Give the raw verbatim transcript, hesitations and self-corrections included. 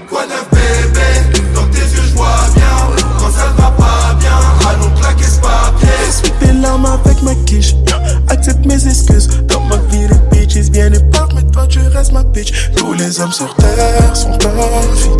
Quoi neuf bébé? Dans tes yeux je vois bien. Quand ça ne va pas bien, allons claquer ce papier. Essuie tes larmes avec ma quiche. Accepte mes excuses. Dans ma vie les bitches viennent et partent, mais toi tu restes ma bitch. Tous les hommes sur terre sont ta fille.